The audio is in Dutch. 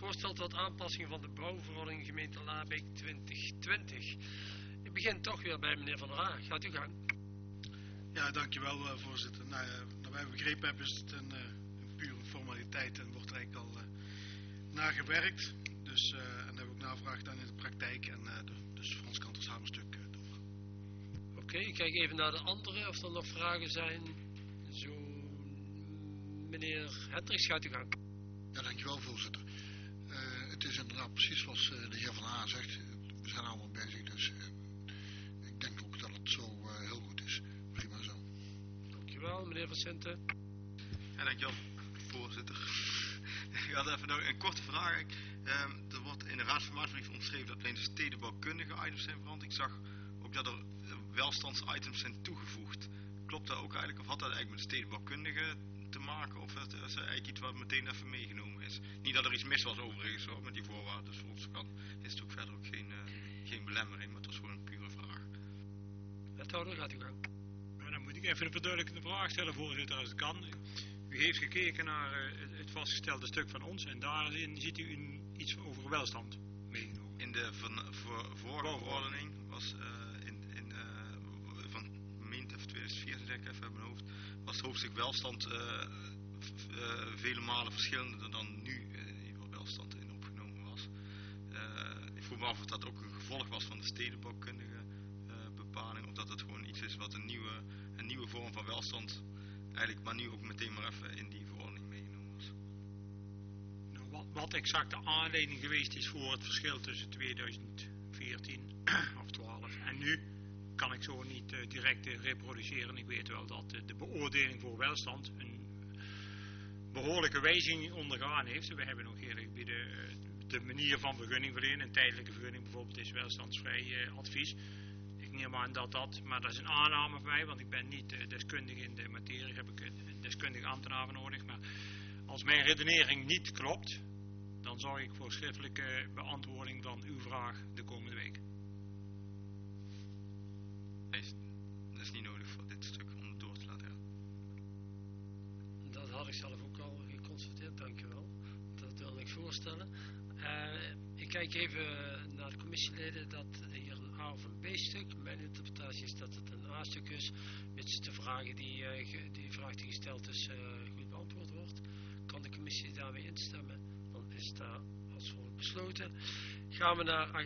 voorstel tot aanpassing van de bouwverordening gemeente Labeek 2020. Ik begin toch weer bij meneer Van der Aa. Gaat u gang. Ja, dankjewel voorzitter. Nou, naar wij begrepen hebben is het een pure formaliteit en wordt er eigenlijk al naar gewerkt. Dus, en hebben we ook navraag dan in de praktijk en dus voor ons kant als hamerstuk door. Oké, ik kijk even naar de anderen of er nog vragen zijn. Zo, meneer Hendricks, gaat u gang. Ja, dankjewel voorzitter. Het is inderdaad precies zoals de heer Van Aa zegt. We zijn allemaal bezig, dus ik denk ook dat het zo heel goed is. Prima zo. Dankjewel, meneer Van Sinten. Ja, dankjewel voorzitter. Ik had even nog een korte vraag. Er wordt in de raadsformaatbrief omschreven dat alleen de stedenbouwkundige items zijn veranderd. Ik zag ook dat er welstandsitems zijn toegevoegd. Klopt dat ook eigenlijk? Of had dat eigenlijk met de stedenbouwkundige te maken? Of is het eigenlijk iets wat meteen even meegenomen is? Niet dat er iets mis was overigens hoor, met die voorwaarden. Dus voor ons kant is het ook verder ook geen belemmering. Maar het was gewoon een pure vraag. Wethouder, gaat u gang. Maar dan moet ik even een verduidelijkende vraag stellen, voorzitter, als het kan. U heeft gekeken naar het vastgestelde stuk van ons en daarin ziet u iets over welstand meegenomen. In de vorige verordening was van gemeente 2014, denk ik even uit mijn hoofd, was het hoofdstuk welstand vele malen verschillender dan nu in ieder geval welstand in opgenomen was. Ik vroeg me af of dat ook een gevolg was van de stedenbouwkundige bepaling, of dat het gewoon iets is wat een nieuwe vorm van welstand eigenlijk, maar nu ook meteen maar even in die verordening meegenomen was. Nou, wat exact de aanleiding geweest is voor het verschil tussen 2014 of 12 en nu, kan ik zo niet direct reproduceren. Ik weet wel dat de beoordeling voor welstand een behoorlijke wijziging ondergaan heeft. We hebben nog hele gebieden de manier van vergunning verlenen. Een tijdelijke vergunning bijvoorbeeld is welstandsvrij advies. Ik neem aan maar dat is een aanname van mij, want ik ben niet deskundig in de materie, heb ik deskundige ambtenaren nodig. Maar als mijn redenering niet klopt, dan zorg ik voor schriftelijke beantwoording van uw vraag de komende week. Nee, dat is niet nodig voor dit stuk om het door te laten gaan. Dat had ik zelf ook al geconstateerd, dankjewel. Dat wilde ik voorstellen. Ik kijk even naar de commissieleden dat hier een A of een B stuk. Mijn interpretatie is dat het een A stuk is, mits de vragen die vraag die gesteld is goed beantwoord wordt. Kan de commissie daarmee instemmen? Dan is dat als volgt besloten. Gaan we naar